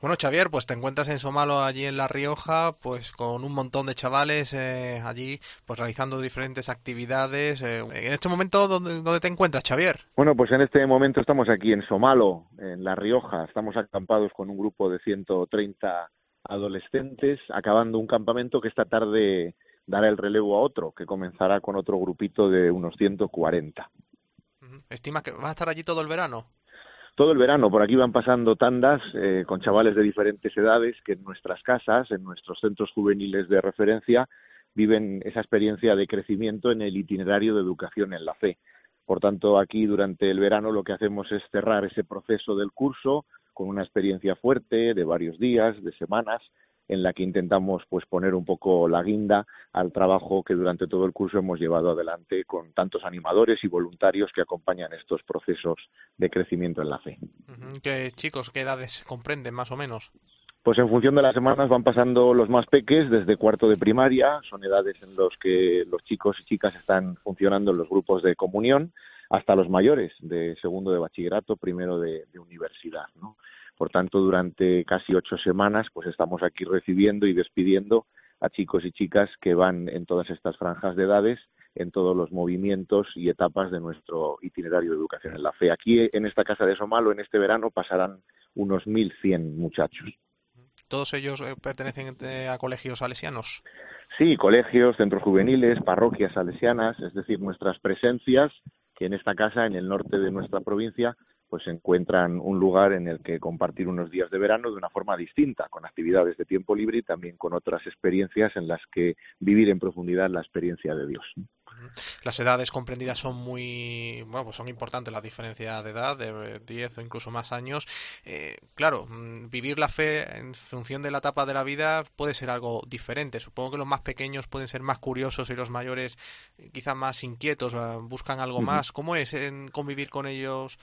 Bueno, Xavier, pues te encuentras en Somalo, allí en La Rioja, pues con un montón de chavales allí, pues realizando diferentes actividades. En este momento, ¿dónde te encuentras, Xavier? Bueno, pues en este momento estamos aquí en Somalo, en La Rioja. Estamos acampados con un grupo de 130 adolescentes, acabando un campamento que esta tarde dará el relevo a otro, que comenzará con otro grupito de unos 140. Ujú. ¿Estima que vas a estar allí todo el verano? Todo el verano por aquí van pasando tandas con chavales de diferentes edades que en nuestras casas, en nuestros centros juveniles de referencia, viven esa experiencia de crecimiento en el itinerario de educación en la fe. Por tanto, aquí durante el verano lo que hacemos es cerrar ese proceso del curso con una experiencia fuerte de varios días, de semanas, en la que intentamos pues poner un poco la guinda al trabajo que durante todo el curso hemos llevado adelante con tantos animadores y voluntarios que acompañan estos procesos de crecimiento en la fe. Ujú. ¿Qué chicos, qué edades comprenden más o menos? Pues en función de las semanas van pasando los más peques desde cuarto de primaria, son edades en los que los chicos y chicas están funcionando en los grupos de comunión, hasta los mayores de segundo de bachillerato, primero de universidad, ¿no? Por tanto, durante casi 8 semanas, pues estamos aquí recibiendo y despidiendo a chicos y chicas que van en todas estas franjas de edades, en todos los movimientos y etapas de nuestro itinerario de educación en la fe. Aquí en esta casa de Somalo, en este verano, pasarán unos 1.100 muchachos. ¿Todos ellos pertenecen a colegios salesianos? Sí, colegios, centros juveniles, parroquias salesianas, es decir, nuestras presencias que en esta casa, en el norte de nuestra provincia, pues encuentran un lugar en el que compartir unos días de verano de una forma distinta, con actividades de tiempo libre y también con otras experiencias en las que vivir en profundidad la experiencia de Dios. Ujú. Las edades comprendidas son bueno, pues son importantes la diferencia de edad, de 10 o incluso más años. Claro, vivir la fe en función de la etapa de la vida puede ser algo diferente. Supongo que los más pequeños pueden ser más curiosos y los mayores quizás más inquietos, buscan algo Ujú. más. ¿Cómo es convivir con ellos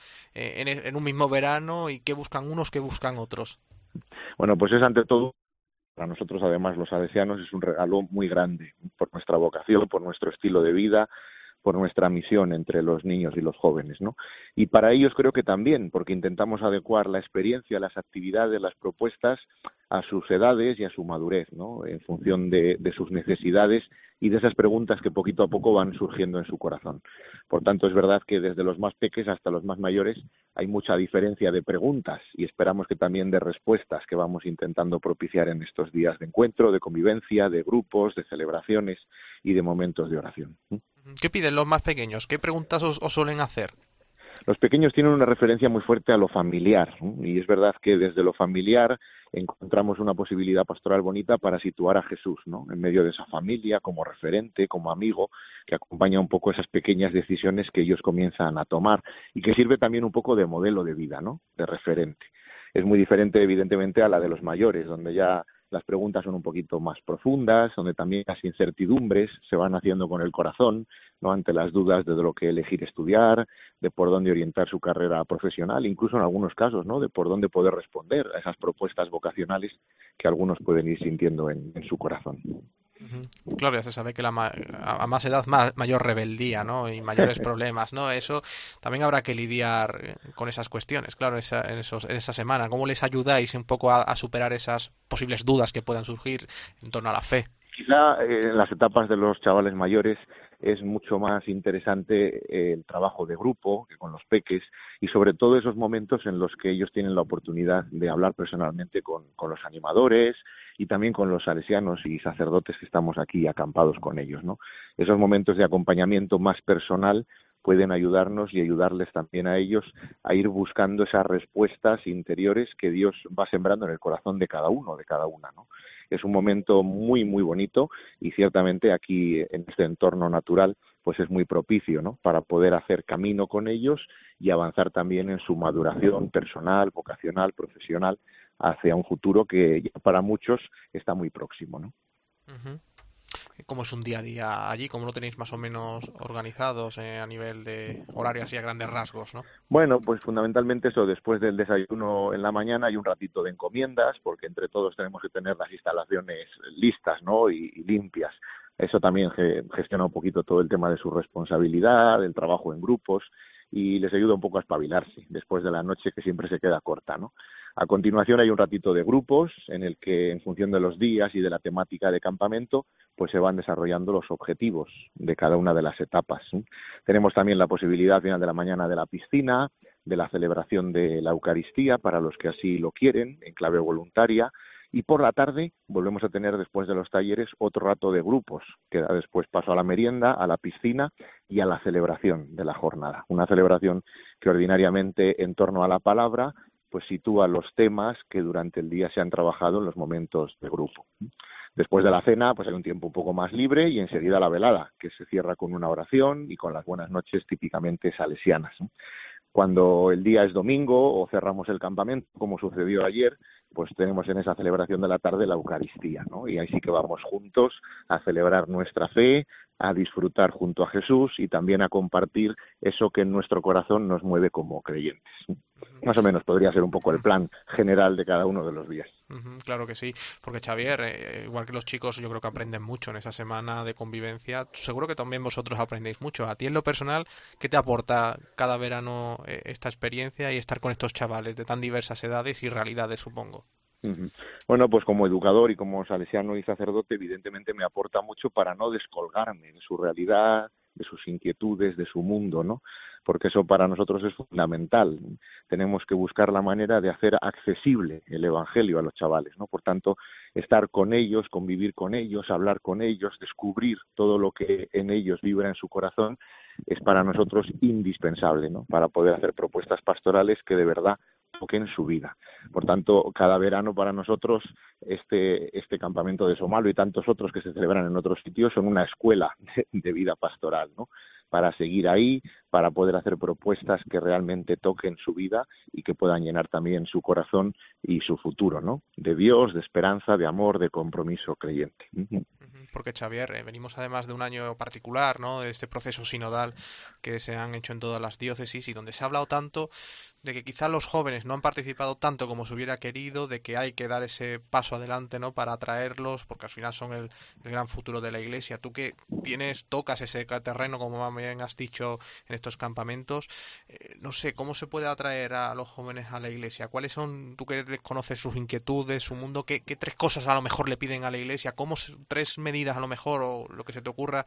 en un mismo verano y qué buscan unos, qué buscan otros? Bueno, pues es ante todo para nosotros, además, los salesianos, es un regalo muy grande por nuestra vocación, por nuestro estilo de vida, por nuestra misión entre los niños y los jóvenes, ¿no? Y para ellos creo que también, porque intentamos adecuar la experiencia, las actividades, las propuestas a sus edades y a su madurez, ¿no? En función de sus necesidades y de esas preguntas que poquito a poco van surgiendo en su corazón. Por tanto, es verdad que desde los más peques hasta los más mayores hay mucha diferencia de preguntas y esperamos que también de respuestas que vamos intentando propiciar en estos días de encuentro, de convivencia, de grupos, de celebraciones y de momentos de oración. ¿Qué piden los más pequeños? ¿Qué preguntas os suelen hacer? Los pequeños tienen una referencia muy fuerte a lo familiar, ¿no? Y es verdad que desde lo familiar encontramos una posibilidad pastoral bonita para situar a Jesús, ¿no? En medio de esa familia, como referente, como amigo, que acompaña un poco esas pequeñas decisiones que ellos comienzan a tomar y que sirve también un poco de modelo de vida, ¿no? De referente. Es muy diferente, evidentemente, a la de los mayores, donde ya las preguntas son un poquito más profundas, donde también las incertidumbres se van haciendo con el corazón, ¿no? Ante las dudas de lo que elegir estudiar, de por dónde orientar su carrera profesional, incluso en algunos casos, ¿no? De por dónde poder responder a esas propuestas vocacionales que algunos pueden ir sintiendo en su corazón. Ujú. Claro, ya se sabe que a más edad mayor rebeldía, ¿no? Y mayores problemas, ¿no? Eso también habrá que lidiar con esas cuestiones, claro, en esa semana. ¿Cómo les ayudáis un poco a superar esas posibles dudas que puedan surgir en torno a la fe? Quizá en las etapas de los chavales mayores es mucho más interesante el trabajo de grupo que con los peques y sobre todo esos momentos en los que ellos tienen la oportunidad de hablar personalmente con los animadores y también con los salesianos y sacerdotes que estamos aquí acampados con ellos, ¿no? Esos momentos de acompañamiento más personal pueden ayudarnos y ayudarles también a ellos a ir buscando esas respuestas interiores que Dios va sembrando en el corazón de cada uno, de cada una, ¿no? Es un momento muy, muy bonito y ciertamente aquí en este entorno natural pues es muy propicio, ¿no? Para poder hacer camino con ellos y avanzar también en su maduración personal, vocacional, profesional hacia un futuro que ya para muchos está muy próximo, ¿no? Ujú. ¿Cómo es un día a día allí? ¿Cómo lo tenéis más o menos organizados a nivel de horarios y a grandes rasgos, ¿no? Bueno, pues fundamentalmente eso, después del desayuno en la mañana hay un ratito de encomiendas, porque entre todos tenemos que tener las instalaciones listas, ¿no? Y limpias. Eso también gestiona un poquito todo el tema de su responsabilidad, el trabajo en grupos, y les ayuda un poco a espabilarse después de la noche que siempre se queda corta, ¿no? A continuación hay un ratito de grupos en el que, en función de los días y de la temática de campamento, pues se van desarrollando los objetivos de cada una de las etapas. Tenemos también la posibilidad al final de la mañana de la piscina, de la celebración de la Eucaristía para los que así lo quieren, en clave voluntaria, y por la tarde volvemos a tener, después de los talleres, otro rato de grupos, que da después paso a la merienda, a la piscina y a la celebración de la jornada. Una celebración que ordinariamente, en torno a la palabra, pues sitúa los temas que durante el día se han trabajado en los momentos de grupo. Después de la cena, pues hay un tiempo un poco más libre y enseguida la velada, que se cierra con una oración y con las buenas noches típicamente salesianas. Cuando el día es domingo o cerramos el campamento, como sucedió ayer, pues tenemos en esa celebración de la tarde la Eucaristía, ¿no? Y ahí sí que vamos juntos a celebrar nuestra fe, a disfrutar junto a Jesús y también a compartir eso que en nuestro corazón nos mueve como creyentes. Más o menos podría ser un poco el plan general de cada uno de los días. Claro que sí, porque Xavier, igual que los chicos, yo creo que aprenden mucho en esa semana de convivencia. Seguro que también vosotros aprendéis mucho. A ti en lo personal, ¿qué te aporta cada verano esta experiencia y estar con estos chavales de tan diversas edades y realidades, supongo? Bueno, pues como educador y como salesiano y sacerdote, evidentemente me aporta mucho para no descolgarme de su realidad, de sus inquietudes, de su mundo, ¿no? Porque eso para nosotros es fundamental. Tenemos que buscar la manera de hacer accesible el Evangelio a los chavales, ¿no? Por tanto, estar con ellos, convivir con ellos, hablar con ellos, descubrir todo lo que en ellos vibra en su corazón, es para nosotros indispensable, ¿no? Para poder hacer propuestas pastorales que de verdad toquen su vida. Por tanto, cada verano para nosotros este campamento de Somalo y tantos otros que se celebran en otros sitios son una escuela de vida pastoral, ¿no? Para seguir ahí, para poder hacer propuestas que realmente toquen su vida y que puedan llenar también su corazón y su futuro, ¿no? De Dios, de esperanza, de amor, de compromiso creyente. Porque Xavier, venimos además de un año particular, ¿no? De este proceso sinodal que se han hecho en todas las diócesis y donde se ha hablado tanto de que quizás los jóvenes no han participado tanto como se hubiera querido, de que hay que dar ese paso adelante, ¿no? Para atraerlos, porque al final son el gran futuro de la Iglesia. Tú que tocas ese terreno, como bien has dicho, en estos campamentos, no sé, ¿cómo se puede atraer a los jóvenes a la Iglesia? ¿Cuáles son, tú que conoces sus inquietudes, su mundo, qué tres cosas a lo mejor le piden a la Iglesia? ¿Cómo tres medidas a lo mejor o lo que se te ocurra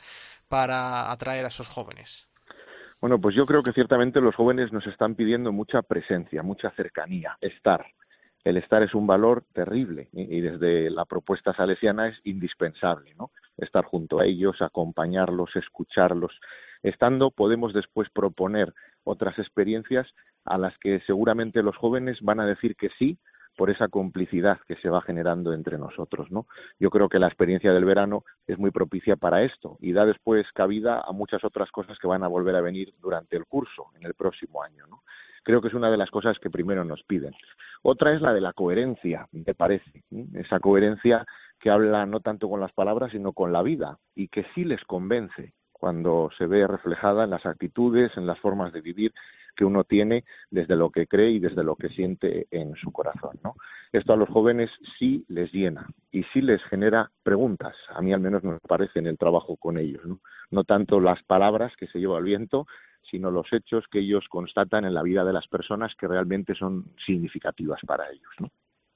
para atraer a esos jóvenes? Bueno, pues yo creo que ciertamente los jóvenes nos están pidiendo mucha presencia, mucha cercanía, estar. El estar es un valor terrible y desde la propuesta salesiana es indispensable, ¿no? Estar junto a ellos, acompañarlos, escucharlos. Estando podemos después proponer otras experiencias a las que seguramente los jóvenes van a decir que sí por esa complicidad que se va generando entre nosotros, ¿no? Yo creo que la experiencia del verano es muy propicia para esto y da después cabida a muchas otras cosas que van a volver a venir durante el curso, en el próximo año, ¿no? Creo que es una de las cosas que primero nos piden. Otra es la de la coherencia, me parece, ¿sí? Esa coherencia que habla no tanto con las palabras, sino con la vida y que sí les convence cuando se ve reflejada en las actitudes, en las formas de vivir que uno tiene desde lo que cree y desde lo que siente en su corazón, ¿no? Esto a los jóvenes sí les llena y sí les genera preguntas, a mí al menos me parece en el trabajo con ellos, ¿no? No tanto las palabras que se lleva el viento, sino los hechos que ellos constatan en la vida de las personas que realmente son significativas para ellos, ¿no?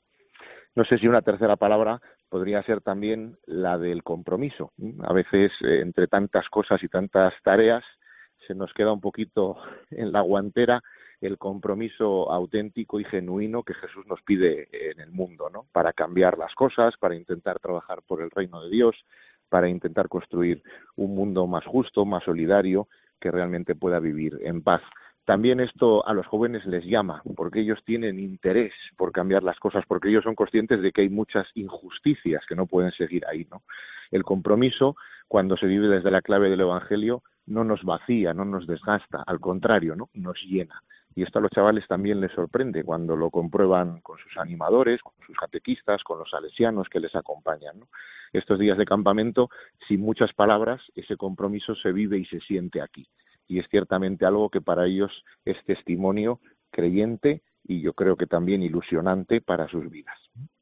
No sé si una tercera palabra podría ser también la del compromiso. A veces, entre tantas cosas y tantas tareas, se nos queda un poquito en la guantera el compromiso auténtico y genuino que Jesús nos pide en el mundo, ¿no? Para cambiar las cosas, para intentar trabajar por el reino de Dios, para intentar construir un mundo más justo, más solidario, que realmente pueda vivir en paz. También esto a los jóvenes les llama, porque ellos tienen interés por cambiar las cosas, porque ellos son conscientes de que hay muchas injusticias que no pueden seguir ahí, ¿no? El compromiso, cuando se vive desde la clave del Evangelio, no nos vacía, no nos desgasta, al contrario, ¿no? Nos llena. Y esto a los chavales también les sorprende cuando lo comprueban con sus animadores, con sus catequistas, con los salesianos que les acompañan, ¿no? Estos días de campamento, sin muchas palabras, ese compromiso se vive y se siente aquí. Y es ciertamente algo que para ellos es testimonio creyente y yo creo que también ilusionante para sus vidas.